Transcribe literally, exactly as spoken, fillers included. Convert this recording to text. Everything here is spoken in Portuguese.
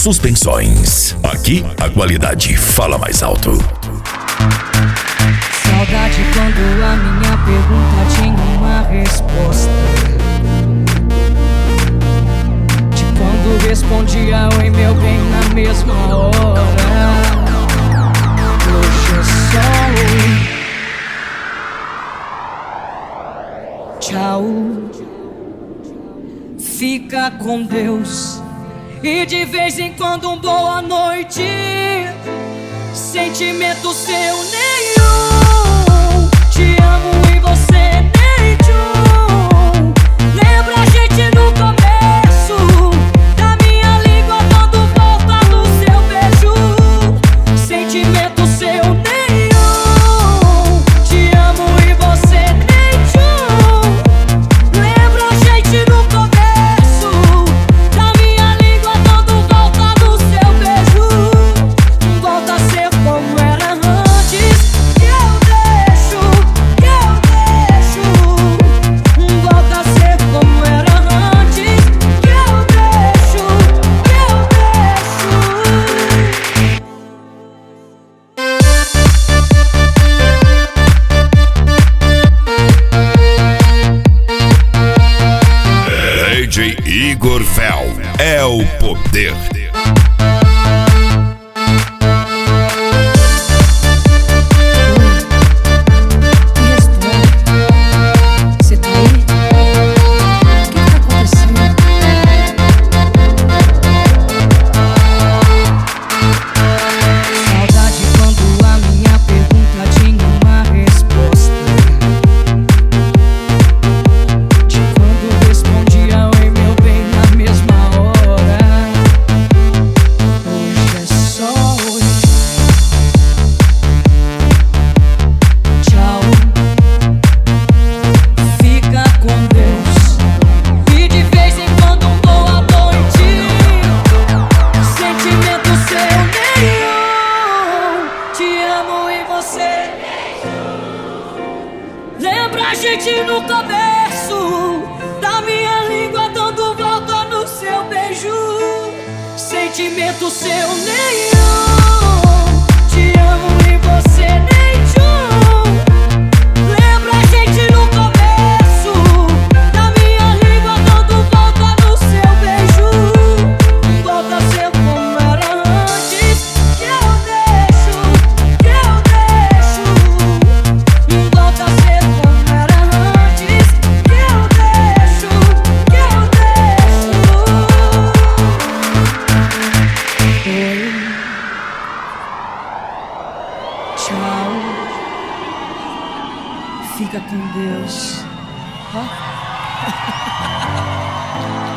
Suspensões. Aqui a qualidade fala mais alto. Saudade quando a minha pergunta tinha uma resposta, de quando respondia oi meu bem na mesma hora. Hoje é só tchau, fica com Deus, e de vez em quando um boa noite. Sentimento seu nenhum, te amo e você nem tchum. Lembra a gente no começo, da minha língua dando volta no seu beijo. Sentimento seu nenhum, te amo e você nem tchum. Lembra a gente no começo, da minha língua dando volta no seu beijo. Volta a ser como era antes, que eu deixo, que eu deixo. Volta a ser como era antes, que eu deixo, que eu D J Igor Fel é o poder. Lembra a gente no começo, da minha língua dando volta no seu beijo. Sentimento seu nenhum, te amo e você nem tchum. Lembra a gente no começo, da minha língua dando volta no seu beijo. Volta a ser como era antes, que eu deixo, que eu deixo. Volta a ser como era antes, que eu deixo, que eu deixo. Oi, tchau, fica com Deus. Ó.